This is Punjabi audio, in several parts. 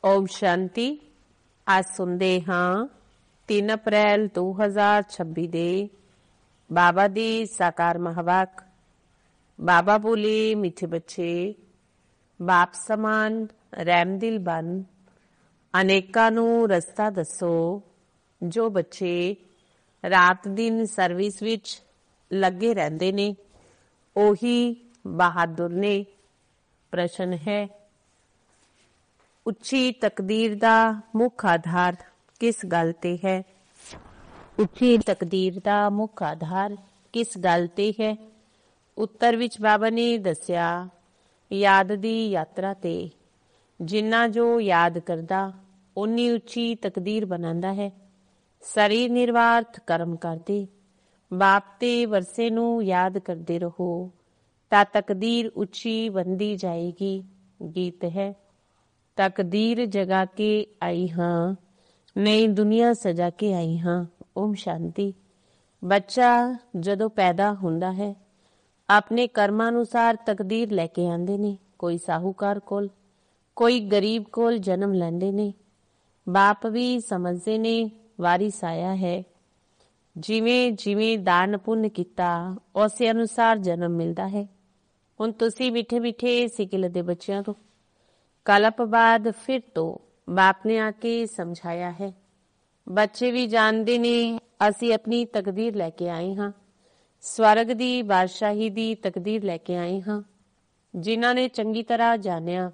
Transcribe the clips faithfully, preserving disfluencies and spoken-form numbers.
ਓਮ ਸ਼ਾਂਤੀ। ਅੱਜ ਸੁਣਦੇ ਹਾਂ ਤਿੰਨ ਅਪ੍ਰੈਲ ਦੋ ਹਜ਼ਾਰ ਛੱਬੀ ਦੇ ਬਾਬਾ ਦੀ ਸਾਕਾਰ ਮਹਾਵਾਕ। ਬਾਬਾ ਬੋਲੇ, ਮਿੱਠੇ ਬੱਚੇ, ਬਾਪ ਸਮਾਨ ਰਹਿਮਦਿਲ ਬਨ, ਅਨੇਕਾਂ ਨੂੰ ਰਸਤਾ ਦੱਸੋ। ਜੋ ਬੱਚੇ ਰਾਤ ਦਿਨ ਸਰਵਿਸ ਵਿੱਚ ਲੱਗੇ ਰਹਿੰਦੇ ਨੇ ਉਹੀ ਬਹਾਦਰ ਨੇ। ਪ੍ਰਸ਼ਨ ਹੈ, ਉੱਚੀ ਤਕਦੀਰ ਦਾ ਮੁੱਖ ਆਧਾਰ ਕਿਸ ਗੱਲ ਤੇ ਹੈ? ਉੱਚੀ ਤਕਦੀਰ ਦਾ ਮੁੱਖ ਆਧਾਰ ਕਿਸ ਗੱਲ ਤੇ ਹੈ? ਉੱਤਰ ਵਿੱਚ ਬਾਬਾ ਨੇ ਦੱਸਿਆ, ਯਾਦ ਦੀ ਯਾਤਰਾ ਤੇ। ਜਿੰਨਾ ਜੋ ਯਾਦ ਕਰਦਾ ਓਨੀ ਉੱਚੀ ਤਕਦੀਰ ਬਣਾਉਂਦਾ ਹੈ। ਸਰੀਰ ਨਿਰਵਾਰਥ ਕਰਮ ਕਰਦੇ ਬਾਪ ਤੇ ਵਰਸੇ ਨੂੰ ਯਾਦ ਕਰਦੇ ਰਹੋ ਤਾਂ ਤਕਦੀਰ ਉੱਚੀ ਬਣਦੀ ਜਾਏਗੀ। ਗੀਤ ਹੈ, ਤਕਦੀਰ ਜਗਾ ਕੇ ਆਈ ਹਾਂ, ਨਈ ਦੁਨੀਆ ਸਜਾ ਕੇ ਆਈ ਹਾਂ। ਓਮ ਸ਼ਾਂਤੀ। ਬੱਚਾ ਜਦੋਂ ਪੈਦਾ ਹੁੰਦਾ ਹੈ ਆਪਣੇ ਕਰਮਾਂ ਅਨੁਸਾਰ ਤਕਦੀਰ ਲੈ ਕੇ ਆਉਂਦੇ ਨੇ। ਕੋਈ ਸਾਹੂਕਾਰ ਕੋਲ, ਕੋਈ ਗਰੀਬ ਕੋਲ ਜਨਮ ਲੈਂਦੇ ਨੇ। ਬਾਪ ਵੀ ਸਮਝਦੇ ਨੇ ਵਾਰਿਸ ਆਇਆ ਹੈ। ਜਿਵੇਂ ਜਿਵੇਂ ਦਾਨ ਪੁੰਨ ਕੀਤਾ ਉਸੇ ਅਨੁਸਾਰ ਜਨਮ ਮਿਲਦਾ ਹੈ। ਹੁਣ ਤੁਸੀਂ ਮਿੱਠੇ ਮਿੱਠੇ ਸਿੱਕਿਲ ਦੇ ਬੱਚਿਆਂ ਤੋਂ ਕਲਪ ਬਾਅਦ ਫਿਰ ਤੋਂ ਬਾਪ ਨੇ ਆ ਕੇ ਸਮਝਾਇਆ ਹੈ। ਬੱਚੇ ਵੀ ਜਾਣਦੇ ਨੇ ਅਸੀਂ ਆਪਣੀ ਤਕਦੀਰ ਲੈ ਕੇ ਆਏ ਹਾਂ, ਸਵਰਗ ਦੀ ਬਾਦਸ਼ਾਹੀ ਦੀ ਤਕਦੀਰ ਲੈ ਕੇ ਆਏ ਹਾਂ। ਜਿਨ੍ਹਾਂ ਨੇ ਚੰਗੀ ਤਰ੍ਹਾਂ ਜਾਣਿਆ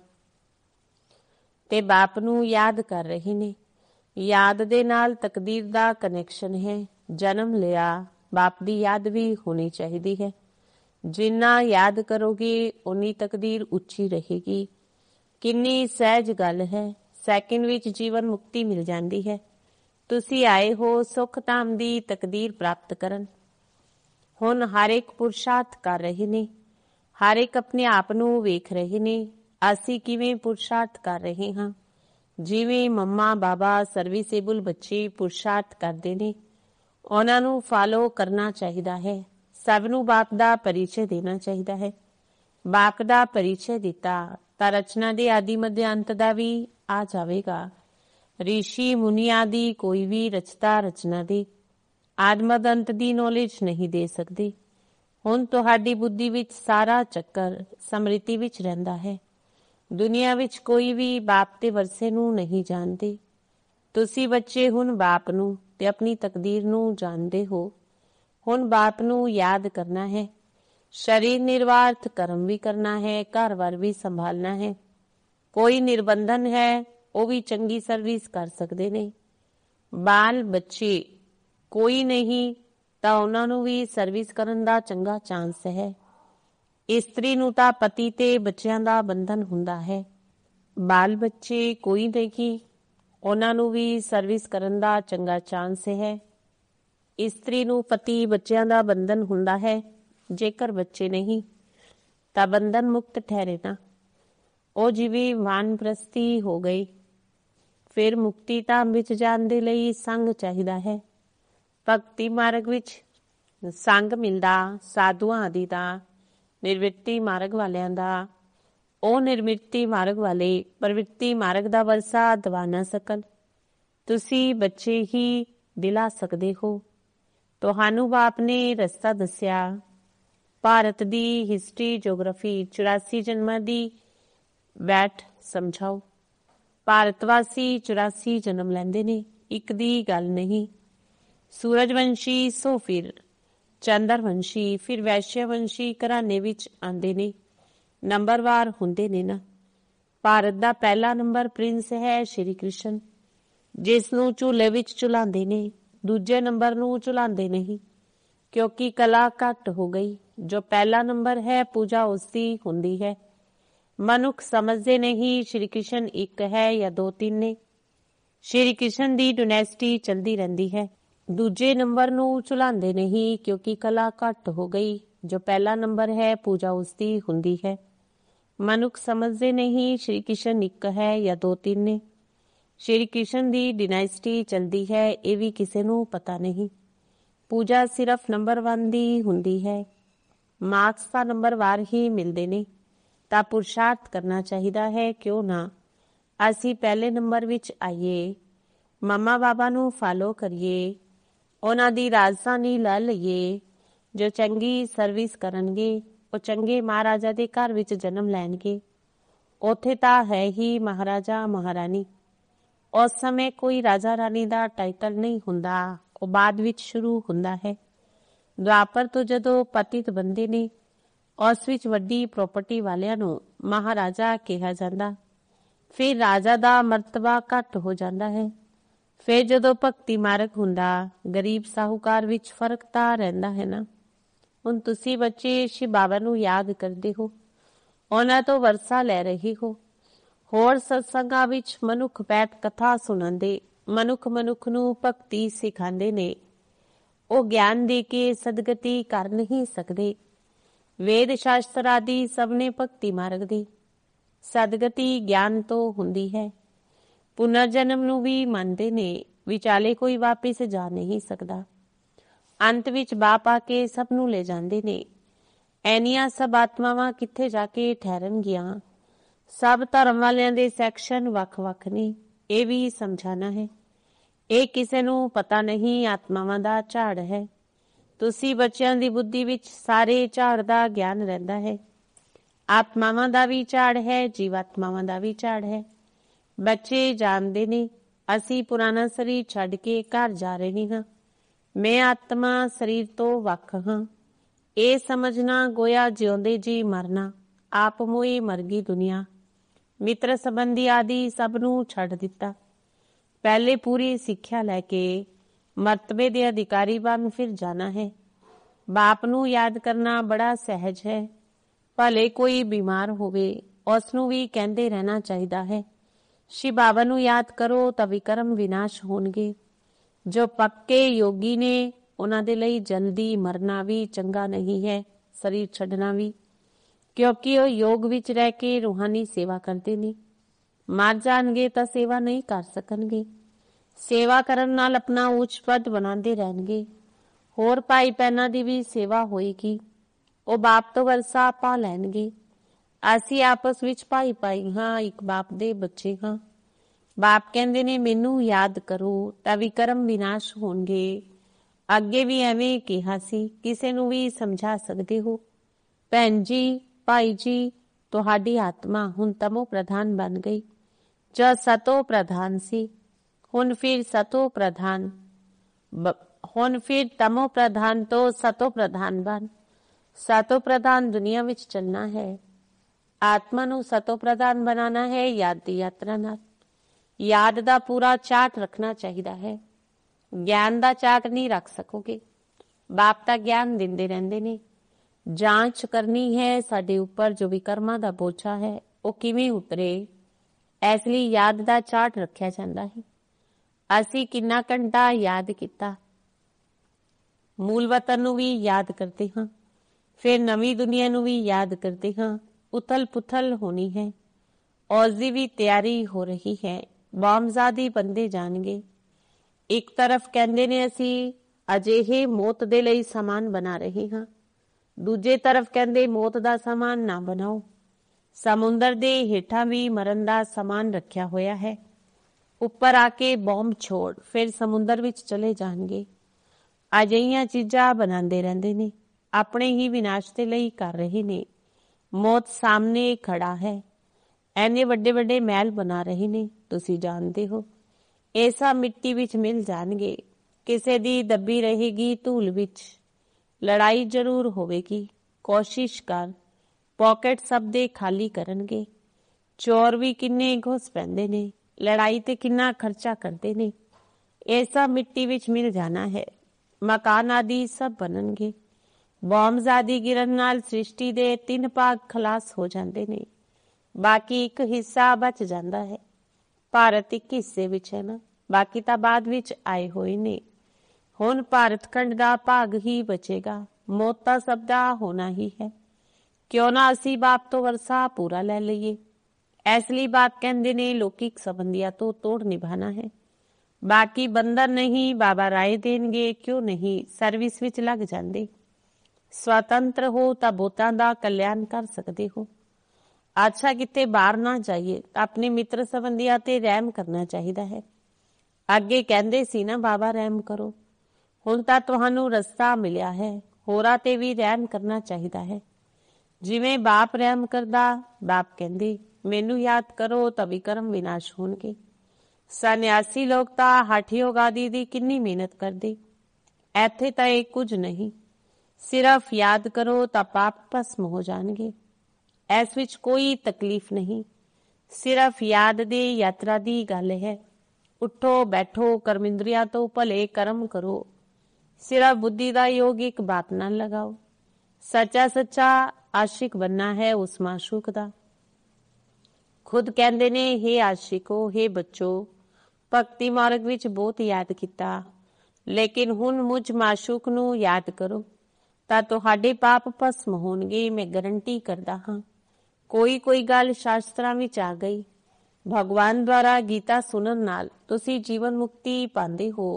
ਤੇ ਬਾਪ ਨੂੰ ਯਾਦ ਕਰ ਰਹੇ ਨੇ। ਯਾਦ ਦੇ ਨਾਲ ਤਕਦੀਰ ਦਾ ਕਨੈਕਸ਼ਨ ਹੈ। ਜਨਮ ਲਿਆ, ਬਾਪ ਦੀ ਯਾਦ ਵੀ ਹੋਣੀ ਚਾਹੀਦੀ ਹੈ। ਜਿੰਨਾ ਯਾਦ ਕਰੋਗੇ ਉਨੀ ਤਕਦੀਰ ਉੱਚੀ ਰਹੇਗੀ। ਕਿੰਨੀ ਸਹਿਜ ਗੱਲ ਹੈ, ਸੈਕਿੰਡ ਵਿੱਚ ਜੀਵਨ ਮੁਕਤੀ ਮਿਲ ਜਾਂਦੀ ਹੈ। ਤੁਸੀਂ ਆਏ ਹੋ ਸੁੱਖ ਧਾਮ ਦੀ ਤਕਦੀਰ ਪ੍ਰਾਪਤ ਕਰਨ। ਹੁਣ ਹਰ ਇੱਕ ਪੁਰਸ਼ਾਰਥ ਕਰ ਰਹੇ ਨੇ, ਹਰ ਇੱਕ ਆਪਣੇ ਆਪ ਨੂੰ ਵੇਖ ਰਹੇ ਨੇ ਅਸੀਂ ਕਿਵੇਂ ਪੁਰਸ਼ਾਰਥ ਕਰ ਰਹੇ ਹਾਂ। ਜਿਵੇਂ ਮੰਮਾ ਬਾਬਾ ਸਰਵਿਸੇਬਲ ਬੱਚੇ ਪੁਰਸ਼ਾਰਥ ਕਰਦੇ ਨੇ ਉਹਨਾਂ ਨੂੰ ਫਾਲੋ ਕਰਨਾ ਚਾਹੀਦਾ ਹੈ। ਸਭ ਨੂੰ ਬਾਪ ਦਾ ਪਰਿਚੈ ਦੇਣਾ ਚਾਹੀਦਾ ਹੈ। ਬਾਪ ਦਾ ਪਰਿਚੈ ਦਿੱਤਾ ਤਾਂ ਰਚਨਾ ਦੇ ਆਦਿ ਮੱਧ ਅੰਤ ਦਾ ਵੀ ਆ ਜਾਵੇਗਾ। ਰਿਸ਼ੀ ਮੁਨੀ ਆਦਿ ਕੋਈ ਵੀ ਰਚਤਾ ਰਚਨਾ ਦੇ ਆਦਿ ਮੱਧ ਅੰਤ ਦੀ ਨੌਲੇਜ ਨਹੀਂ ਦੇ ਸਕਦੇ। ਹੁਣ ਤੁਹਾਡੀ ਬੁੱਧੀ ਵਿੱਚ ਸਾਰਾ ਚੱਕਰ ਸਮ੍ਰਿਤੀ ਵਿੱਚ ਰਹਿੰਦਾ ਹੈ। ਦੁਨੀਆ ਵਿੱਚ ਕੋਈ ਵੀ ਬਾਪ ਤੇ ਵਰਸੇ ਨੂੰ ਨਹੀਂ ਜਾਣਦੇ। ਤੁਸੀਂ ਬੱਚੇ ਹੁਣ ਬਾਪ ਨੂੰ ਤੇ ਆਪਣੀ ਤਕਦੀਰ ਨੂੰ ਜਾਣਦੇ ਹੋ। ਹੁਣ ਬਾਪ ਨੂੰ ਯਾਦ ਕਰਨਾ ਹੈ। ਸਰੀਰ ਨਿਰਵਾਰਥ ਕਰਮ ਵੀ ਕਰਨਾ ਹੈ, ਘਰ ਵਾਰ ਵੀ ਸੰਭਾਲਣਾ ਹੈ। ਕੋਈ ਨਿਰਬੰਧਨ ਹੈ ਉਹ ਵੀ ਚੰਗੀ ਸਰਵਿਸ ਕਰ ਸਕਦੇ ਨੇ। ਬਾਲ ਬੱਚੇ ਕੋਈ ਨਹੀਂ ਤਾਂ ਉਹਨਾਂ ਨੂੰ ਵੀ ਸਰਵਿਸ ਕਰਨ ਦਾ ਚੰਗਾ ਚਾਂਸ ਹੈ। ਇਸਤਰੀ ਨੂੰ ਤਾਂ ਪਤੀ ਤੇ ਬੱਚਿਆਂ ਦਾ ਬੰਧਨ ਹੁੰਦਾ ਹੈ। ਬਾਲ ਬੱਚੇ ਕੋਈ ਨਹੀਂ, ਉਹਨਾਂ ਨੂੰ ਵੀ ਸਰਵਿਸ ਕਰਨ ਦਾ ਚੰਗਾ ਚਾਂਸ ਹੈ। ਇਸਤਰੀ ਨੂੰ ਪਤੀ ਬੱਚਿਆਂ ਦਾ ਬੰਧਨ ਹੁੰਦਾ ਹੈ। ਜੇਕਰ ਬੱਚੇ ਨਹੀਂ ਤਾਂ ਬੰਧਨ ਮੁਕਤ ਠਹਿਰੇ ਨਾ। ਉਹ ਜਿਵੇਂ ਵਾਨਪ੍ਰਸਤੀ ਹੋ ਗਈ। ਫਿਰ ਮੁਕਤੀ ਧਾਮ ਵਿੱਚ ਜਾਣ ਦੇ ਲਈ ਸੰਗ ਚਾਹੀਦਾ ਹੈ। ਭਗਤੀ ਮਾਰਗ ਵਿੱਚ ਸੰਗ ਮਿਲਦਾ ਸਾਧੂਆਂ ਆਦਿ ਦਾ, ਨਿਰਵਿਰਤੀ ਮਾਰਗ ਵਾਲਿਆਂ ਦਾ। ਉਹ ਨਿਰਮਿਰਤੀ ਮਾਰਗ ਵਾਲੇ ਪ੍ਰਵਿਰਤੀ ਮਾਰਗ ਦਾ ਵਰਸਾ ਦਵਾ ਨਾ ਸਕਣ। ਤੁਸੀਂ ਬੱਚੇ ਹੀ ਦਿਲਾ ਸਕਦੇ ਹੋ। ਤੁਹਾਨੂੰ ਬਾਪ ਨੇ ਰਸਤਾ ਦੱਸਿਆ। ਭਾਰਤ ਦੀ ਹਿਸਟਰੀ ਜੋਗ੍ਰਾਫੀ ਚੁਰਾਸੀ ਜਨਮਾਂ ਦੀ ਬੈਠ ਸਮਝਾਓ। ਭਾਰਤ ਵਾਸੀ ਚੁਰਾਸੀ ਜਨਮ ਲੈਂਦੇ ਨੇ, ਇੱਕ ਦੀ ਗੱਲ ਨਹੀਂ। ਸੂਰਜਵੰਸ਼ੀ ਸੋ ਫਿਰ ਚੰਦਰਵੰਸ਼ੀ ਫਿਰ ਵੈਸ਼ਯਵੰਸ਼ੀ ਘਰਾਣੇ ਵਿੱਚ ਆਉਂਦੇ ਨੇ। ਨੰਬਰਵਾਰ ਹੁੰਦੇ ਨੇ ਨਾ। ਭਾਰਤ ਦਾ ਪਹਿਲਾ ਨੰਬਰ ਪ੍ਰਿੰਸ ਹੈ ਸ਼੍ਰੀ ਕ੍ਰਿਸ਼ਨ, ਜਿਸ ਨੂੰ ਝੂਲੇ ਵਿੱਚ ਝੁਲਾਉਂਦੇ ਨੇ। ਦੂਜੇ ਨੰਬਰ ਨੂੰ ਝੁਲਾਉਂਦੇ ਨਹੀਂ ਕਿਉਂਕਿ ਕਲਾ ਘੱਟ ਹੋ ਗਈ। ਜੋ ਪਹਿਲਾ ਨੰਬਰ ਹੈ ਪੂਜਾ ਉਸਦੀ ਹੁੰਦੀ ਹੈ। ਮਨੁੱਖ ਸਮਝਦੇ ਨਹੀਂ ਸ਼੍ਰੀ ਕ੍ਰਿਸ਼ਨ ਇੱਕ ਹੈ ਜਾਂ ਦੋ ਤਿੰਨ ਨੇ। ਸ਼੍ਰੀ ਕ੍ਰਿਸ਼ਨ ਦੀ ਡਾਇਨੈਸਟੀ ਚਲਦੀ ਰਹਿੰਦੀ ਹੈ। ਦੂਜੇ ਨੰਬਰ ਨੂੰ ਝੁਲਾਉਂਦੇ ਨਹੀਂ ਕਿਉਂਕਿ ਕਲਾ ਘੱਟ ਹੋ ਗਈ। ਜੋ ਪਹਿਲਾ ਨੰਬਰ ਹੈ ਪੂਜਾ ਉਸਦੀ ਹੁੰਦੀ ਹੈ। ਮਨੁੱਖ ਸਮਝਦੇ ਨਹੀਂ ਸ਼੍ਰੀ ਕ੍ਰਿਸ਼ਨ ਇੱਕ ਹੈ ਜਾਂ ਦੋ ਤਿੰਨ ਨੇ। ਸ਼੍ਰੀ ਕ੍ਰਿਸ਼ਨ ਦੀ ਡਾਇਨੈਸਟੀ ਚਲਦੀ ਹੈ, ਇਹ ਵੀ ਕਿਸੇ ਨੂੰ ਪਤਾ ਨਹੀਂ। ਪੂਜਾ ਸਿਰਫ ਨੰਬਰ ਵਨ ਦੀ ਹੁੰਦੀ ਹੈ। ਮਾਰਕਸ ਤਾਂ ਨੰਬਰ ਵਾਰ ਹੀ ਮਿਲਦੇ ਨੇ। ਤਾਂ ਪੁਰਸ਼ਾਰਥ ਕਰਨਾ ਚਾਹੀਦਾ ਹੈ, ਕਿਉਂ ਨਾ। ਅਸੀਂ ਪਹਿਲੇ ਨੰਬਰ ਵਿੱਚ ਆਈਏ, ਮੰਮਾ ਬਾਬਾ ਨੂੰ ਫਾਲੋ ਕਰੀਏ, ਉਹਨਾਂ ਦੀ ਰਾਜਧਾਨੀ ਲੈ ਲਈਏ। ਜੋ ਚੰਗੀ ਸਰਵਿਸ ਕਰਨਗੇ ਉਹ ਚੰਗੇ ਮਹਾਰਾਜਾ ਦੇ ਘਰ ਵਿੱਚ ਜਨਮ ਲੈਣਗੇ। ਉੱਥੇ ਤਾਂ ਹੈ ਹੀ ਮਹਾਰਾਜਾ ਮਹਾਰਾਣੀ। ਉਸ ਸਮੇਂ ਕੋਈ ਰਾਜਾ ਰਾਣੀ ਦਾ ਟਾਈਟਲ ਨਹੀਂ ਹੁੰਦਾ, ਉਹ ਬਾਅਦ ਵਿੱਚ ਸ਼ੁਰੂ ਹੁੰਦਾ ਹੈ। ਦੁਆਪਰ ਤੋਂ ਜਦੋਂ ਪਤਿਤ ਬੰਦੇ ਨੇ, ਉਸ ਵਿੱਚ ਵੱਡੀ ਪ੍ਰਾਪਰਟੀ ਵਾਲਿਆਂ ਨੂੰ ਮਹਾਰਾਜਾ ਕਿਹਾ ਜਾਂਦਾ। ਫਿਰ ਰਾਜਾ ਦਾ ਮਰਤਬਾ ਘੱਟ ਹੋ ਜਾਂਦਾ ਹੈ। ਫਿਰ ਜਦੋਂ ਭਗਤੀ ਮਾਰਗ ਹੁੰਦਾ, ਗਰੀਬ ਸਾਹੂਕਾਰ ਵਿੱਚ ਫਰਕ ਤਾਂ ਰਹਿੰਦਾ ਹੈ ਨਾ। ਹੁਣ ਤੁਸੀਂ ਬੱਚੇ ਸ਼ਿਵ ਬਾਬਾ ਨੂੰ ਯਾਦ ਕਰਦੇ ਹੋ, ਉਹਨਾਂ ਤੋਂ ਵਰਸਾ ਲੈ ਰਹੇ ਹੋ। ਹੋਰ ਸਤਸੰਗਾਂ ਵਿੱਚ ਮਨੁੱਖ ਬੈਠ ਕਥਾ ਸੁਣਾਉਂਦੇ, ਮਨੁੱਖ ਮਨੁੱਖ ਨੂੰ ਭਗਤੀ ਸਿਖਾਉਂਦੇ ਨੇ। ਉਹ ਗਿਆਨ ਦੇ ਕੇ ਸਦਗਤੀ ਕਰ ਨਹੀਂ ਸਕਦੇ। ਵੇਦ ਸ਼ਾਸਤਰ ਆਦਿ ਸਭ ਨੇ ਭਗਤੀ ਮਾਰਗ ਦੀ। ਸਦਗਤੀ ਗਿਆਨ ਤੋਂ ਹੁੰਦੀ ਹੈ। ਪੁਨਰ ਜਨਮ ਨੂੰ ਵੀ ਮੰਨਦੇ ਨੇ, ਵਿਚਾਲੇ ਕੋਈ ਵਾਪਿਸ ਜਾ ਨਹੀਂ ਸਕਦਾ। ਅੰਤ ਵਿੱਚ ਬਾਪ ਆ ਕੇ ਸਭ ਨੂੰ ਲੈ ਜਾਂਦੇ ਨੇ। ਐਨੀਆਂ ਸਭ ਆਤਮਾਵਾਂ ਕਿੱਥੇ ਜਾ ਕੇ ਠਹਿਰਨਗੀਆਂ? ਸਭ ਧਰਮ ਵਾਲਿਆਂ ਦੇ ਸੈਕਸ਼ਨ ਵੱਖ-ਵੱਖ ਨੇ, ਇਹ ਵੀ ਸਮਝਾਣਾ ਹੈ। ਇਹ ਕਿਸੇ ਨੂੰ ਪਤਾ ਨਹੀਂ ਆਤਮਾਵਾਂ ਦਾ ਝਾੜ ਹੈ। ਤੁਸੀਂ ਬੱਚਿਆਂ ਦੀ ਬੁੱਧੀ ਵਿੱਚ ਸਾਰੇ ਝਾੜ ਦਾ ਗਿਆਨ ਰਹਿੰਦਾ ਹੈ। ਆਤਮਾਵਾਂ ਦਾ ਵੀ ਝਾੜ ਹੈ, ਜੀਵਾਤਮਾਵਾਂ ਦਾ ਵੀ ਝਾੜ ਹੈ। ਬੱਚੇ ਜਾਣਦੇ ਨੇ ਅਸੀਂ ਪੁਰਾਣਾ ਸਰੀਰ ਛੱਡ ਕੇ ਘਰ ਜਾ ਰਹੇ ਹਾਂ। ਮੈਂ ਆਤਮਾ ਸਰੀਰ ਤੋਂ ਵੱਖ ਹਾਂ। ਇਹ ਸਮਝਣਾ ਗੋਇਆ ਜਿਉਂਦੇ ਜੀ ਮਰਨਾ, ਆਪ ਮੋਈ ਮਰ ਗਈ ਦੁਨੀਆ। ਮਿੱਤਰ ਸੰਬੰਧੀ ਆਦਿ ਸਭ ਨੂੰ ਛੱਡ ਦਿੱਤਾ। ਪਹਿਲੇ ਪੂਰੀ ਸਿੱਖਿਆ ਲੈ ਕੇ ਮਰਤਬੇ ਦੇ ਅਧਿਕਾਰੀ ਬਣ ਫਿਰ ਜਾਣਾ ਹੈ। ਬਾਪ ਨੂੰ ਯਾਦ ਕਰਨਾ ਬੜਾ ਸਹਿਜ ਹੈ। ਭਲੇ ਕੋਈ ਬਿਮਾਰ ਹੋਵੇ, ਉਸ ਨੂੰ ਵੀ ਕਹਿੰਦੇ ਰਹਿਣਾ ਚਾਹੀਦਾ ਹੈ, ਸ਼ਿਵ ਬਾਬਾ ਨੂੰ ਯਾਦ ਕਰੋ ਤਾਂ ਵਿਕਰਮ ਵਿਨਾਸ਼ ਹੋਣਗੇ। ਜੋ ਪੱਕੇ ਯੋਗੀ ਨੇ ਉਹਨਾਂ ਦੇ ਲਈ ਜਲਦੀ ਮਰਨਾ ਵੀ ਚੰਗਾ ਨਹੀਂ ਹੈ, ਸਰੀਰ ਛੱਡਣਾ ਵੀ, ਕਿਉਂਕਿ ਉਹ ਯੋਗ ਵਿੱਚ ਰਹਿ ਕੇ ਰੂਹਾਨੀ ਸੇਵਾ ਕਰਦੇ ਨੇ। ਮਰ ਜਾਣਗੇ ਤਾਂ ਸੇਵਾ ਨਹੀਂ ਕਰ ਸਕਣਗੇ। ਸੇਵਾ ਕਰਨ ਨਾਲ ਆਪਣਾ ਉੱਚ ਪਦ ਬਣਾਉਂਦੇ ਰਹਿਣਗੇ। ਹੋਰ ਭਾਈ ਭੈਣਾਂ ਦੀ ਵੀ ਸੇਵਾ ਹੋਏਗੀ। ਉਹ ਬਾਪ ਤੋਂ ਵਰਸਾ ਪਾ ਲੈਣਗੇ। ਅਸੀਂ ਆਪਸ ਵਿੱਚ ਭਾਈ ਭਾਈ ਹਾਂ, ਇੱਕ ਬਾਪ ਦੇ ਬੱਚੇ ਹਾਂ। ਬਾਪ ਕਹਿੰਦੇ ਨੇ ਮੈਨੂੰ ਯਾਦ ਕਰੋ ਤਾਂ ਵਿਕਰਮ ਵਿਨਾਸ਼ ਹੋਣਗੇ। ਅੱਗੇ ਵੀ ਐਵੇਂ ਕਿਹਾ ਸੀ, ਕਿਸੇ ਨੂੰ ਵੀ ਸਮਝਾ ਸਕਦੇ ਹੋ। ਭੈਣ ਜੀ, ਭਾਈ ਜੀ, ਤੁਹਾਡੀ ਆਤਮਾ ਹੁਣ ਤਮੋ ਪ੍ਰਧਾਨ ਬਣ ਗਈ। ਜੋ ਸਤੋ ਪ੍ਰਧਾਨ ਸੀ, ਹੁਣ ਫਿਰ ਸਤੋ ਪ੍ਰਧਾਨ, ਹੁਣ ਫਿਰ ਤਮੋ ਪ੍ਰਧਾਨ ਤੋਂ ਸਤੋ ਪ੍ਰਧਾਨ ਬਣ। ਸਤੋ ਪ੍ਰਧਾਨ ਦੁਨੀਆ ਵਿੱਚ ਚੱਲਣਾ ਹੈ। ਆਤਮਾ ਨੂੰ ਸਤੋ ਪ੍ਰਧਾਨ ਬਣਾਉਣਾ ਹੈ ਯਾਦ ਦੀ ਯਾਤਰਾ ਨਾਲ। ਯਾਦ ਦਾ ਪੂਰਾ ਚਾਰਟ ਰੱਖਣਾ ਚਾਹੀਦਾ ਹੈ। ਗਿਆਨ ਦਾ ਚਾਰਟ ਨਹੀਂ ਰੱਖ ਸਕੋਗੇ। ਬਾਪ ਤਾਂ ਗਿਆਨ ਦਿੰਦੇ ਰਹਿੰਦੇ ਨੇ। ਜਾਂਚ ਕਰਨੀ ਹੈ ਸਾਡੇ ਉੱਪਰ ਜੋ ਵਿਕਰਮਾਂ ਦਾ ਬੋਝਾ ਹੈ ਉਹ ਕਿਵੇਂ ਉਤਰੇ। ਇਸ ਲਈ ਯਾਦ ਦਾ ਚਾਰਟ ਰੱਖਿਆ ਜਾਂਦਾ ਹੈ। ਅਸੀਂ ਕਿੰਨਾ ਘੰਟਾ ਯਾਦ ਕੀਤਾ। ਮੂਲ ਵਤਨ ਨੂੰ ਵੀ ਯਾਦ ਕਰਦੇ ਹਾਂ, ਫਿਰ ਨਵੀਂ ਦੁਨੀਆ ਨੂੰ ਵੀ ਯਾਦ ਕਰਦੇ ਹਾਂ। ਉਥਲ ਪੁਥਲ ਹੋਣੀ ਹੈ। ਉਸ ਦੀ ਵੀ ਤਿਆਰੀ ਹੋ ਰਹੀ ਹੈ। ਬੰਬਜ਼ਾਦੀ ਬੰਦੇ ਜਾਣਗੇ। ਇੱਕ ਤਰਫ ਕਹਿੰਦੇ ਨੇ ਅਸੀਂ ਅਜਿਹੇ ਮੌਤ ਦੇ ਲਈ ਸਮਾਨ ਬਣਾ ਰਹੇ ਹਾਂ, ਦੂਜੇ ਤਰਫ ਕਹਿੰਦੇ ਮੌਤ ਦਾ ਸਮਾਨ ਨਾ ਬਣਾਓ। ਸਮੁੰਦਰ ਦੇ ਹੇਠਾਂ ਵੀ ਮਰਨ ਦਾ ਸਮਾਨ ਰੱਖਿਆ ਹੋਇਆ ਹੈ। ਉੱਪਰ ਆ ਕੇ ਬੰਬ ਛੋੜ ਫਿਰ ਸਮੁੰਦਰ ਵਿੱਚ ਚਲੇ ਜਾਣਗੇ। ਅਜਿਹੀਆਂ ਚੀਜ਼ਾਂ ਬਣਾਉਂਦੇ ਰਹਿੰਦੇ ਨੇ, ਆਪਣੇ ਹੀ ਵਿਨਾਸ਼ ਦੇ ਲਈ ਕਰ ਰਹੇ ਨੇ। ਮੌਤ ਸਾਹਮਣੇ ਖੜਾ ਹੈ। ਐਨੇ ਵੱਡੇ ਵੱਡੇ ਮਹਿਲ ਬਣਾ ਰਹੇ ਨੇ, ਤੁਸੀਂ ਜਾਣਦੇ ਹੋ। ਇਹ ਸਭ ਮਿੱਟੀ ਵਿੱਚ ਮਿਲ ਜਾਣਗੇ। ਕਿਸੇ ਦੀ ਦੱਬੀ ਰਹੇਗੀ ਧੂਲ ਵਿੱਚ। ਲੜਾਈ ਜ਼ਰੂਰ ਹੋਵੇਗੀ, ਕੋਸ਼ਿਸ਼ ਕਰ। ਪਾਕਟ ਸਭ ਦੇ ਖਾਲੀ ਕਰਨਗੇ। ਚੋਰ ਵੀ ਕਿੰਨੇ ਘੁਸ ਪੈਂਦੇ ਨੇ, ਲੜਾਈ ਤੇ ਕਿੰਨਾ ਖਰਚਾ ਕਰਦੇ ਨੇ। ਇਹ ਸਭ ਮਿੱਟੀ ਵਿੱਚ ਮਿਲ ਜਾਣਾ ਹੈ। ਮਕਾਨ ਆਦਿ ਸਭ ਬਣਨਗੇ। ਬੰਬ ਆਦਿ ਗਿਰਨ ਨਾਲ ਸ੍ਰਿਸ਼ਟੀ ਦੇ ਤਿੰਨ ਭਾਗ ਖਲਾਸ ਹੋ ਜਾਂਦੇ ਨੇ। ਬਾਕੀ ਇੱਕ ਹਿੱਸਾ ਬਚ ਜਾਂਦਾ ਹੈ। ਭਾਰਤ ਇੱਕ ਹਿੱਸੇ ਵਿੱਚ ਹੈ ਨਾ, ਬਾਕੀ ਤਾਂ ਬਾਅਦ ਵਿੱਚ ਆਏ ਹੋਏ ਨੇ। ਹੁਣ ਭਾਰਤ ਖੰਡ ਦਾ ਭਾਗ ਹੀ ਬਚੇਗਾ। ਮੌਤ ਤਾਂ ਸਭ ਦਾ ਹੋਣਾ ਹੀ ਹੈ। ਕਿਉਂ ਨਾ ਅਸੀਂ ਬਾਪ ਤੋਂ ਵਰਸਾ ਪੂਰਾ ਲੈ ਲਈਏ। ਇਸ ਲਈ ਬਾਪ ਕਹਿੰਦੇ ਨੇ ਲੌਕਿਕ ਸੰਬੰਧੀਆਂ ਤੋਂ ਤੋੜ ਨਿਭਾਣਾ ਹੈ। ਬਾਕੀ ਬੰਧਨ ਨਹੀਂ, ਬਾਬਾ ਰਾਏ ਦੇਣਗੇ। ਕਿਉਂ ਨਹੀਂ, ਸਰਵਿਸ ਵਿੱਚ ਲੱਗ ਜਾਂਦੇ। ਸੁਤੰਤਰ ਹੋ ਤਾਂ ਬਹੁਤਾਂ ਦਾ ਕਲਿਆਣ ਕਰ ਸਕਦੇ ਹੋ। ਅੱਛਾ ਕਿਤੇ ਬਾਹਰ ਨਾ ਜਾਈਏ ਤਾਂ ਆਪਣੇ ਮਿੱਤਰ ਸੰਬੰਧੀਆਂ ਤੇ ਰਹਿਮ ਕਰਨਾ ਚਾਹੀਦਾ ਹੈ। ਅੱਗੇ ਕਹਿੰਦੇ ਸੀ ਨਾ ਬਾਬਾ ਰਹਿਮ ਕਰੋ, ਹੁਣ ਤਾਂ ਤੁਹਾਨੂੰ ਰਸਤਾ ਮਿਲਿਆ ਹੈ, ਹੋਰਾਂ ਤੇ ਵੀ ਰਹਿਮ ਕਰਨਾ ਚਾਹੀਦਾ ਹੈ। ਜਿਵੇਂ ਬਾਪ ਰਹਿਮ ਕਰਦਾ, ਬਾਪ ਕਹਿੰਦੇ ਮੈਨੂੰ ਯਾਦ ਕਰੋ ਤਾਂ ਵਿਕਰਮ ਵਿਨਾਸ਼ ਹੋਣਗੇ। ਸੰਨਿਆਸੀ ਲੋਕ ਤਾਂ ਹਠ ਯੋਗ ਆਦਿ ਦੀ ਕਿੰਨੀ ਮਿਹਨਤ ਕਰਦੇ, ਇੱਥੇ ਤਾਂ ਇਹ ਕੁਝ ਨਹੀਂ, ਸਿਰਫ ਯਾਦ ਕਰੋ ਤਾਂ ਪਾਪ ਭਸਮ ਹੋ ਜਾਣਗੇ। ਇਸ ਵਿੱਚ ਕੋਈ ਤਕਲੀਫ ਨਹੀਂ, ਸਿਰਫ ਯਾਦ ਦੀ ਯਾਤਰਾ ਦੀ ਗੱਲ ਹੈ। ਉੱਠੋ ਬੈਠੋ, ਕਰਮਿੰਦਰੀਆਂ ਤੋਂ ਭਲੇ ਕਰਮ ਕਰੋ, ਸਿਰਫ ਬੁੱਧੀ ਦਾ ਯੋਗ ਇੱਕ ਬਾਤ ਨਾਲ ਲਗਾਓ। ਸੱਚਾ ਸੱਚਾ ਆਸ਼ਿਕ ਬਣਨਾ ਹੈ ਉਸ ਮਾਸ਼ੂਕ ਦਾ। ਖੁਦ ਕਹਿੰਦੇ ਨੇ, ਹੇ ਆਸ਼ਿਕੋ, ਹੇ ਬੱਚੋ, ਭਗਤੀ ਮਾਰਗ ਵਿੱਚ ਬਹੁਤ ਯਾਦ ਕੀਤਾ, ਲੇਕਿਨ ਹੁਣ ਮੁਝ ਮਾਸ਼ੂਕ ਨੂੰ ਯਾਦ ਕਰੋ ਤਾਂ ਤੁਹਾਡੇ ਪਾਪ ਭਸਮ ਹੋਣਗੇ। ਮੈਂ ਗਰੰਟੀ ਕਰਦਾ ਹਾਂ। ਕੋਈ ਕੋਈ ਗੱਲ ਸ਼ਾਸਤਰਾਂ ਵਿੱਚ ਆ ਗਈ, ਭਗਵਾਨ ਦੁਆਰਾ ਗੀਤਾ ਸੁਣਨ ਨਾਲ ਤੁਸੀਂ ਜੀਵਨ ਮੁਕਤੀ ਪਾਉਂਦੇ ਹੋ।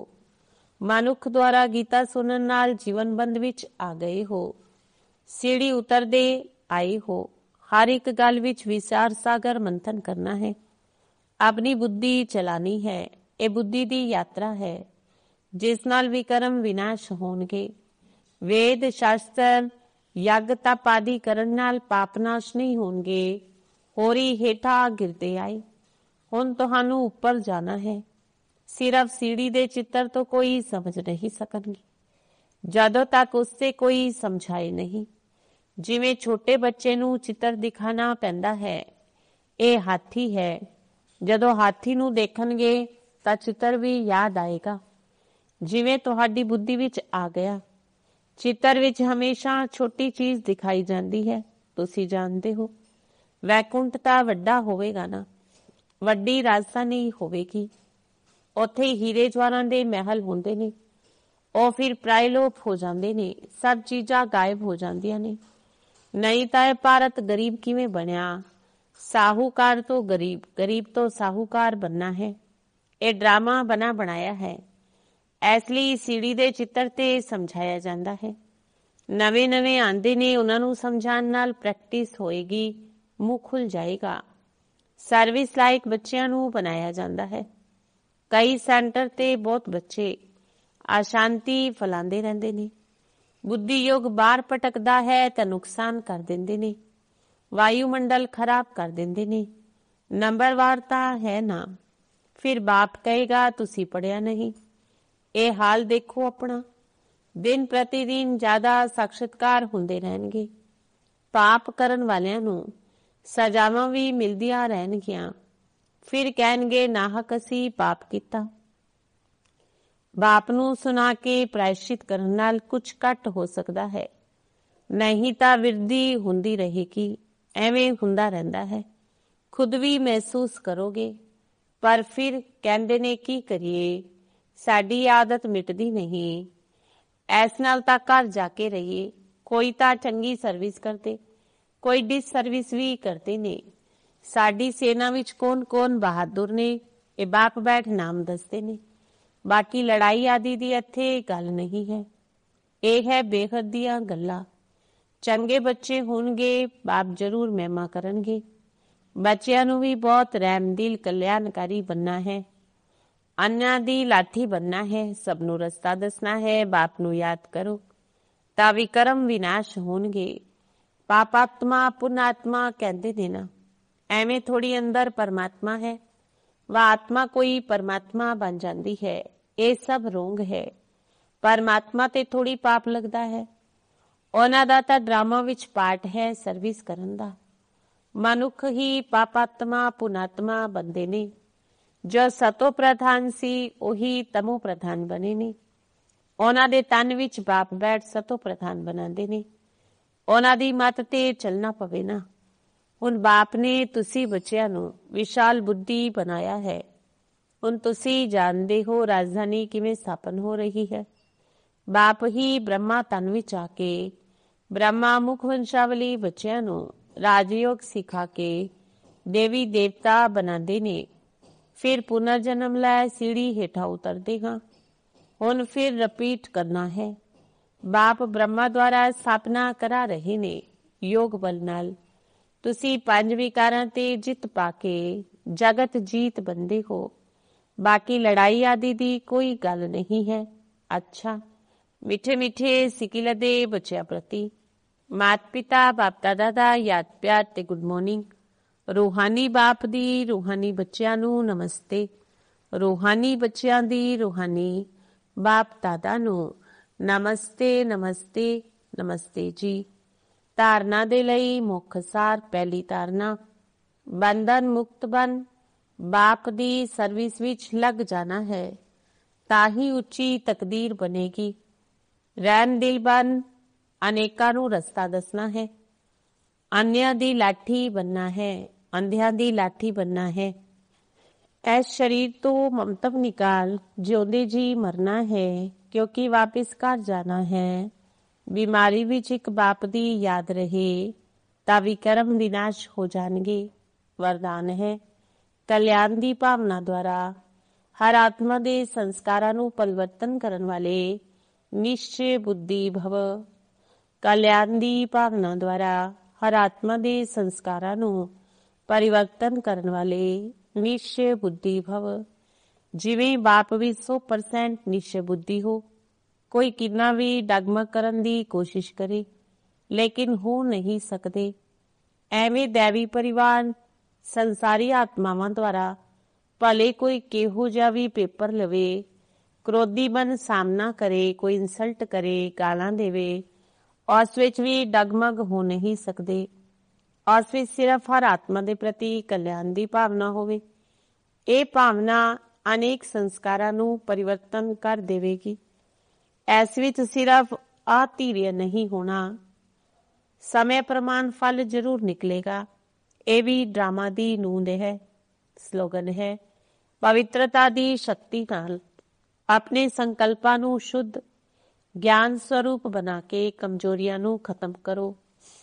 ਮਨੁੱਖ ਦੁਆਰਾ ਗੀਤਾ ਸੁਣਨ ਨਾਲ ਜੀਵਨ ਬੰਦ ਵਿੱਚ ਆ ਗਏ ਹੋ, ਸੀੜੀ ਉਤਰਦੇ ਆਏ ਹੋ। ਹਰ ਇੱਕ ਗੱਲ ਵਿੱਚ ਵਿਚਾਰ ਸਾਗਰ ਮੰਥਨ ਕਰਨਾ ਹੈ, ਆਪਣੀ ਬੁੱਧੀ ਚਲਾਣੀ ਹੈ। ਇਹ ਬੁੱਧੀ ਦੀ ਯਾਤਰਾ ਹੈ ਜਿਸ ਨਾਲ ਵਿਕਰਮ ਵਿਨਾਸ਼ ਹੋਣਗੇ। ਵੇਦ ਸ਼ਾਸਤਰ ਯੱਗ ਤਪ ਆਦਿ ਕਰਨ ਨਾਲ ਪਾਪ ਨਾਸ਼ ਨਹੀਂ ਹੋਣਗੇ, ਹੋਰੀ ਹੇਠਾਂ ਗਿਰਦੇ ਆਏ। ਹੁਣ ਤੁਹਾਨੂੰ ਉੱਪਰ ਜਾਣਾ ਹੈ, ਸਿਰਫ ਸੀੜੀ ਦੇ ਚਿੱਤਰ ਤੋਂ ਕੋਈ ਸਮਝ ਨਹੀਂ ਸਕਣਗੇ ਜਦੋਂ ਤੱਕ ਉਸसे ਕੋਈ ਸਮਝਾਏ ਨਹੀਂ। ਜਿਵੇਂ ਛੋਟੇ ਬੱਚੇ ਨੂੰ ਚਿੱਤਰ ਦਿਖਾਣਾ ਪੈਂਦਾ ਹੈ, ਇਹ ਹਾਥੀ ਹੈ, ਜਦੋਂ ਹਾਥੀ ਨੂੰ ਦੇਖਣਗੇ ਤਾਂ ਚਿੱਤਰ ਵੀ ਯਾਦ ਆਏਗਾ। ਜਿਵੇਂ ਤੁਹਾਡੀ ਬੁੱਧੀ ਵਿੱਚ ਆ ਗਿਆ, ਚਿੱਤਰ ਵਿੱਚ ਹਮੇਸ਼ਾ ਛੋਟੀ ਚੀਜ਼ ਦਿਖਾਈ ਜਾਂਦੀ ਹੈ। ਤੁਸੀਂ ਜਾਣਦੇ ਹੋ ਵੈਕੁੰਠ ਤਾਂ ਵੱਡਾ ਹੋਵੇਗਾ ਨਾ, ਵੱਡੀ ਰਾਜਧਾਨੀ ਹੋਵੇਗੀ, ਉੱਥੇ ਹੀਰੇ ਜਵਾਹਰਾਂ ਦੇ ਮਹਿਲ ਹੁੰਦੇ ਨੇ, ਉਹ ਫਿਰ ਪ੍ਰਾਇਲੋਪ ਹੋ ਜਾਂਦੇ ਨੇ, ਸਭ ਚੀਜ਼ਾਂ ਗਾਇਬ ਹੋ ਜਾਂਦੀਆਂ ਨੇ। ਨਹੀਂ ਤਾਂ ਇਹ ਭਾਰਤ ਗਰੀਬ ਕਿਵੇਂ ਬਣਿਆ? ਸਾਹੂਕਾਰ ਤੋਂ ਗਰੀਬ, ਗਰੀਬ ਤੋਂ ਸਾਹੂਕਾਰ ਬਣਨਾ ਹੈ। ਇਹ ਡਰਾਮਾ ਬਣਾ ਬਣਾਇਆ ਹੈ, ਇਸ ਲਈ ਸੀੜੀ ਦੇ ਚਿੱਤਰ ਤੇ ਸਮਝਾਇਆ ਜਾਂਦਾ ਹੈ। ਨਵੇਂ ਨਵੇਂ ਆਂਦੇ ਨੇ, ਉਹਨਾਂ ਨੂੰ ਸਮਝਾਉਣ ਨਾਲ ਪ੍ਰੈਕਟਿਸ ਹੋਏਗੀ, ਮੂੰਹ ਖੁੱਲ ਜਾਏਗਾ। ਸਰਵਿਸ ਲਾਇਕ ਬੱਚਿਆਂ ਨੂੰ ਬਣਾਇਆ ਜਾਂਦਾ ਹੈ। ਕਈ ਸੈਂਟਰ ਤੇ ਬਹੁਤ ਬੱਚੇ ਅਸ਼ਾਂਤੀ ਫੈਲਾਉਂਦੇ ਰਹਿੰਦੇ ਨੇ, ਬੁੱਧੀ ਯੋਗ ਬਾਹਰ ਭਟਕਦਾ ਹੈ ਤਾਂ ਨੁਕਸਾਨ ਕਰ ਦਿੰਦੇ ਨੇ, ਵਾਯੂਮੰਡਲ ਖਰਾਬ ਕਰ ਦਿੰਦੇ ਨੇ। ਨੰਬਰਵਾਰ ਤਾਂ ਹੈ ਨਾ, ਫਿਰ ਬਾਪ ਕਹੇਗਾ ਤੁਸੀਂ ਪੜਿਆ ਨਹੀਂ। ਇਹ ਹਾਲ ਦੇਖੋ ਆਪਣਾ, ਦਿਨ ਪ੍ਰਤੀ ਦਿਨ ਜ਼ਿਆਦਾ ਸਾਖਸ਼ਾਤਕਾਰ ਹੁੰਦੇ ਰਹਿਣਗੇ। ਪਾਪ ਕਰਨ ਵਾਲਿਆਂ ਨੂੰ ਸਜ਼ਾਵਾਂ ਵੀ ਮਿਲਦੀਆਂ ਰਹਿਣਗੀਆਂ, ਫਿਰ ਕਹਿਣਗੇ ਨਾਹਕ ਅਸੀਂ ਪਾਪ ਕੀਤਾ। ਬਾਪ ਨੂੰ ਸੁਣਾ ਕੇ ਪ੍ਰਾਇਸ਼ਚਿਤ ਕਰਨ ਨਾਲ ਕੁਝ ਘੱਟ ਹੋ ਸਕਦਾ ਹੈ, ਨਹੀਂ ਤਾਂ ਵਿਰਧੀ ਹੁੰਦੀ ਰਹੇਗੀ। ਐਵੇਂ ਹੁੰਦਾ ਰਹਿੰਦਾ ਹੈ, ਖੁਦ ਵੀ ਮਹਿਸੂਸ ਕਰੋਗੇ। ਪਰ ਫਿਰ ਕਹਿੰਦੇ ਨੇ ਕੀ ਕਰੀਏ, ਸਾਡੀ ਆਦਤ ਮਿਟਦੀ ਨਹੀਂ, ਇਸ ਨਾਲ ਤਾਂ ਘਰ ਜਾ ਕੇ ਰਹੀਏ। ਕੋਈ ਤਾਂ ਚੰਗੀ ਸਰਵਿਸ ਕਰਦੇ, ਕੋਈ ਡਿਸ ਸਰਵਿਸ ਵੀ ਕਰਦੇ ਨੇ। ਸਾਡੀ ਸੇਨਾ ਵਿੱਚ ਕੌਣ ਕੌਣ ਬਹਾਦਰ ਨੇ, ਇਹ ਬਾਪ ਬੈਠ ਨਾਮ ਦੱਸਦੇ ਨੇ। ਬਾਕੀ ਲੜਾਈ ਆਦਿ ਦੀ ਇੱਥੇ ਗੱਲ ਨਹੀਂ ਹੈ, ਇਹ ਹੈ ਬੇਹੱਦ ਦੀਆਂ ਗੱਲਾਂ। ਚੰਗੇ ਬੱਚੇ ਹੋਣਗੇ, ਬਾਪ ਜ਼ਰੂਰ ਮਹਿਮਾ ਕਰਨਗੇ। ਬੱਚਿਆਂ ਨੂੰ ਵੀ ਬਹੁਤ ਰਹਿਮਦਿਲ ਕਲਿਆਣਕਾਰੀ ਬਣਨਾ ਹੈ, ਅੰਨ੍ਹਾਂ ਦੀ ਲਾਠੀ ਬਣਨਾ ਹੈ, ਸਭ ਨੂੰ ਰਸਤਾ ਦੱਸਣਾ ਹੈ। ਬਾਪ ਨੂੰ ਯਾਦ ਕਰੋ ਤਾਂ ਵਿਕਰਮ ਵਿਨਾਸ਼ ਹੋਣਗੇ। ਪਾਪਾਤਮਾ ਪੁਨਾਤਮਾ ਕਹਿੰਦੇ ਨੇ ਨਾ, ਐਵੇਂ ਥੋੜੀ ਅੰਦਰ ਪਰਮਾਤਮਾ ਹੈ, ਵਾ ਆਤਮਾ ਕੋਈ ਪਰਮਾਤਮਾ ਬਣ ਜਾਂਦੀ ਹੈ। ਇਹ ਸਭ ਰੋਂਗ ਹੈ। ਪਰਮਾਤਮਾ ਤੇ ਥੋੜੀ ਪਾਪ ਲੱਗਦਾ ਹੈ, ਉਹਨਾਂ ਦਾ ਤਾਂ ਡਰਾਮਾ ਵਿੱਚ ਪਾਰਟ ਹੈ ਸਰਵਿਸ ਕਰਨ ਦਾ। ਮਨੁੱਖ ਹੀ ਪਾਪਾਤਮਾ ਪੁਨਾਤਮਾ ਬੰਦੇ ਨੇ। ਜੋ ਸਤੋ ਪ੍ਰਧਾਨ ਸੀ ਉਹੀ ਤਮੋ ਪ੍ਰਧਾਨ ਬਣੇ ਨੇ। ਉਹਨਾਂ ਦੇ ਤਨ ਵਿੱਚ ਬਾਪ ਬੈਠ ਸਤੋ ਪ੍ਰਧਾਨ ਬਣਾਉਂਦੇ ਨੇ। ਉਹਨਾਂ ਦੀ ਮੱਤ ਤੇ ਚੱਲਣਾ ਪਵੇ ਨਾ। ਹੁਣ ਬਾਪ ਨੇ ਤੁਸੀਂ ਬੱਚਿਆਂ ਨੂੰ ਵਿਸ਼ਾਲ ਬੁੱਧੀ ਬਣਾਇਆ ਹੈ। ਹੁਣ ਤੁਸੀਂ ਜਾਣਦੇ ਹੋ ਰਾਜਧਾਨੀ ਕਿਵੇਂ ਸਥਾਪਨ ਹੋ ਰਹੀ ਹੈ। ਬਾਪ ਹੀ ਬ੍ਰਹਮਾ ਤਨ ਵਿੱਚ ਆ ਕੇ ਬ੍ਰਹਮਾ ਮੁਖ ਵੰਸ਼ਾਵਲੀ ਬੱਚਿਆਂ ਨੂੰ ਰਾਜਯੋਗ ਸਿਖਾ ਕੇ ਦੇਵੀ ਦੇਵਤਾ ਬਣਾਉਂਦੇ ਨੇ। ਫਿਰ ਪੁਨਰ ਜਨਮ ਲੈ ਸੀੜੀ ਹੇਠਾਂ ਉਤਰਦੇ ਹਾਂ। ਹੁਣ ਫਿਰ ਰਿਪੀਟ ਕਰਨਾ ਹੈ। ਬਾਪ ਬ੍ਰਹਮਾ ਦੁਆਰਾ ਸਥਾਪਨਾ ਕਰਾ ਰਹੇ ਨੇ ਯੋਗ ਬਲ ਨਾਲ। ਤੁਸੀਂ ਪੰਜ ਵਿਕਾਰਾਂ ਤੇ ਜਿੱਤ ਪਾ ਕੇ ਜਗਤ ਜੀਤ ਬੰਦੇ ਹੋ। ਬਾਕੀ ਲੜਾਈ ਆਦਿ ਦੀ ਕੋਈ ਗੱਲ ਨਹੀਂ ਹੈ। ਅੱਛਾ, ਮਿੱਠੇ ਮਿੱਠੇ ਸਿਕਿਲ ਦੇ ਬੱਚਿਆਂ ਪ੍ਰਤੀ ਮਾਤਾ ਪਿਤਾ ਬਾਪ ਦਾਦਾ ਦਾ ਯਾਦ ਪਿਆਰ ਤੇ ਗੁੱਡ ਮਾਰਨਿੰਗ। ਰੂਹਾਨੀ ਬਾਪ ਦੀ ਰੂਹਾਨੀ ਬੱਚਿਆਂ ਨੂੰ ਨਮਸਤੇ। ਰੂਹਾਨੀ ਬੱਚਿਆਂ ਦੀ ਰੂਹਾਨੀ ਬਾਪ ਦਾਦਾ ਨੂੰ ਨਮਸਤੇ ਨਮਸਤੇ ਨਮਸਤੇ ਜੀ। ਧਾਰਨਾ ਦੇ ਲਈ ਮੁੱਖ ਸਾਰ। ਪਹਿਲੀ ਧਾਰਨਾ, ਬੰਧਨ ਮੁਕਤ ਬਨ ਬਾਪ ਦੀ ਸਰਵਿਸ ਵਿੱਚ ਲੱਗ ਜਾਣਾ ਹੈ, ਤਾਂ ਹੀ ਉੱਚੀ ਤਕਦੀਰ ਬਣੇਗੀ। ਰਹਿਣ ਦਿਲ ਬਨ ਅਨੇਕਾਂ ਨੂੰ ਰਸਤਾ ਦੱਸਣਾ ਹੈ। ਅੰਨਿਆਂ ਦੀ ਲਾਠੀ ਬਣਨਾ ਹੈ, ਅੰਧਿਆਂ ਦੀ ਲਾਠੀ ਬਣਨਾ ਹੈ। ਇਸ ਸਰੀਰ ਤੋਂ ਮਮਤਵ ਨਿਕਾਲ ਜਿਉਂਦੇ ਜੀ ਮਰਨਾ ਹੈ, ਕਿਉਂਕਿ ਵਾਪਿਸ ਘਰ ਜਾਣਾ ਹੈ। ਬਿਮਾਰੀ ਵਿੱਚ ਇੱਕ ਬਾਪ ਦੀ ਯਾਦ ਰਹੇ ਤਾਂ ਵਿਕਰਮ ਵਿਨਾਸ਼ ਹੋ ਜਾਣਗੇ। ਵਰਦਾਨ ਹੈ, ਕਲਿਆਣ ਦੀ ਭਾਵਨਾ ਦੁਆਰਾ ਹਰ ਆਤਮਾ ਦੇ ਸੰਸਕਾਰਾਂ ਨੂੰ ਪਰਿਵਰਤਨ ਕਰਨ ਵਾਲੇ ਨਿਸ਼ਚੈ ਬੁੱਧੀ ਭਵ। ਕਲਿਆਣ ਦੀ ਭਾਵਨਾ ਦੁਆਰਾ ਹਰ ਆਤਮਾ ਦੇ ਸੰਸਕਾਰਾਂ ਨੂੰ ਪਰਿਵਰਤਨ ਕਰਨ ਵਾਲੇ ਨਿਸ਼ਚੈ ਬੁੱਧੀ ਭਵ। ਜਿਵੇਂ ਬਾਪ ਵੀ ਸੌ ਪਰਸੈਂਟ ਨਿਸ਼ਚੈ ਬੁੱਧੀ ਹੋ। ਕੋਈ ਕਿੰਨਾ ਵੀ ਡਗਮਗ ਕਰਨ ਦੀ ਕੋਸ਼ਿਸ਼ ਕਰੇ, ਲੇਕਿਨ ਹੋ ਨਹੀਂ ਸਕਦੇ। ਐਵੇਂ ਦੈਵੀ ਪਰਿਵਾਰ ਸੰਸਾਰੀ ਆਤਮਾਵਾਂ ਦੁਆਰਾ ਭਲੇ ਕੋਈ ਕਿਹੋ ਜਿਹਾ ਵੀ ਪੇਪਰ ਲਵੇ, ਕ੍ਰੋਧੀ ਬਨ ਸਾਹਮਣਾ ਕਰੇ, ਕੋਈ ਇਨਸਲਟ ਕਰੇ, ਗਾਲਾਂ ਦੇਵੇ, ਉਸ ਵਿੱਚ ਵੀ ਡਗਮਗ ਹੋ ਨਹੀਂ ਸਕਦੇ। ਉਸ ਵਿੱਚ ਸਿਰਫ ਹਰ ਆਤਮਾ ਦੇ ਪ੍ਰਤੀ ਕਲਿਆਣ ਦੀ ਭਾਵਨਾ ਹੋਵੇ। ਇਹ ਭਾਵਨਾ ਅਨੇਕ ਸੰਸਕਾਰਾਂ ਨੂੰ ਪਰਿਵਰਤਨ ਕਰ ਦੇਵੇਗੀ। ਇਸ ਵਿੱਚ ਸਿਰਫ ਅਧੀਰਯ ਨਹੀਂ ਹੋਣਾ, ਸਮੇਂ ਪ੍ਰਮਾਣ ਫਲ ਜ਼ਰੂਰ ਨਿਕਲੇਗਾ। ਇਹ ਵੀ ਡਰਾਮਾ ਦੀ ਨੂੰਦ ਹੈ। ਸਲੋਗਨ ਹੈ, ਪਵਿੱਤਰਤਾ ਦੀ ਸ਼ਕਤੀ ਨਾਲ ਆਪਣੇ ਸੰਕਲਪਾਂ ਨੂੰ ਸ਼ੁੱਧ ਗਿਆਨ ਸਰੂਪ ਬਣਾ ਕੇ ਕਮਜ਼ੋਰੀਆਂ ਨੂੰ ਖਤਮ ਕਰੋ।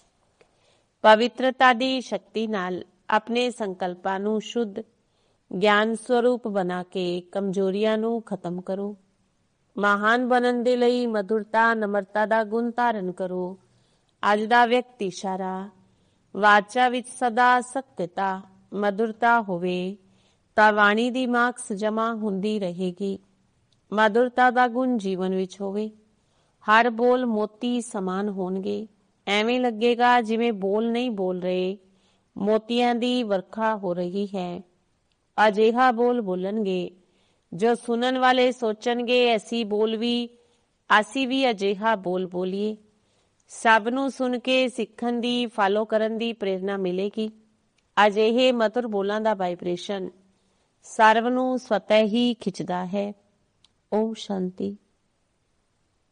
ਪਵਿੱਤਰਤਾ ਦੀ ਸ਼ਕਤੀ ਨਾਲ ਆਪਣੇ ਸੰਕਲਪਾਂ ਨੂੰ ਸ਼ੁੱਧ ਗਿਆਨ ਸਰੂਪ ਬਣਾ ਕੇ ਕਮਜ਼ੋਰੀਆਂ ਨੂੰ ਖਤਮ ਕਰੋ। ਮਹਾਨ ਬਣਨ ਦੇ ਲਈ ਮਧੁਰਤਾ ਨਮਰਤਾ ਦਾ ਗੁਣ ਧਾਰਨ ਕਰੋ। ਅੱਜ ਦਾ ਵਿਅਕਤੀ ਇਸ਼ਾਰਾ, ਵਾਚਾ ਵਿੱਚ ਸਦਾ ਸਤਿਤਾ ਮਧੁਰਤਾ ਹੋਵੇ ਤਾਂ ਵਾਣੀ ਦੀ ਮਾਰਕਸ ਜਮਾ ਹੁੰਦੀ ਰਹੇਗੀ। ਮਧੁਰਤਾ ਦਾ ਗੁਣ ਜੀਵਨ ਵਿੱਚ ਹੋਵੇ, ਹਰ ਬੋਲ ਮੋਤੀ ਸਮਾਨ ਹੋਣਗੇ। ਐਵੇਂ ਲੱਗੇਗਾ ਜਿਵੇਂ ਬੋਲ ਨਹੀਂ ਬੋਲ ਰਹੇ, ਮੋਤੀਆਂ ਦੀ ਵਰਖਾ ਹੋ ਰਹੀ ਹੈ। ਅਜਿਹਾ ਬੋਲ ਬੋਲਣਗੇ ਜੋ ਸੁਣਨ ਵਾਲੇ ਸੋਚਣਗੇ, ਅਸੀਂ ਬੋਲ ਵੀ ਅਸੀਂ ਵੀ ਅਜਿਹਾ ਬੋਲ ਬੋਲੀਏ। ਸਭ ਨੂੰ ਸੁਣ ਕੇ ਸਿੱਖਣ ਦੀ, ਫਾਲੋ ਕਰਨ ਦੀ ਪ੍ਰੇਰਨਾ ਮਿਲੇਗੀ। ਅਜਿਹੇ ਮਧੁਰ ਬੋਲਾਂ ਦਾ ਵਾਈਬ੍ਰੇਸ਼ਨ ਸਰਵ ਨੂੰ ਸਵਤः ਹੀ ਖਿੱਚਦਾ ਹੈ। ਓਮ ਸ਼ਾਂਤੀ।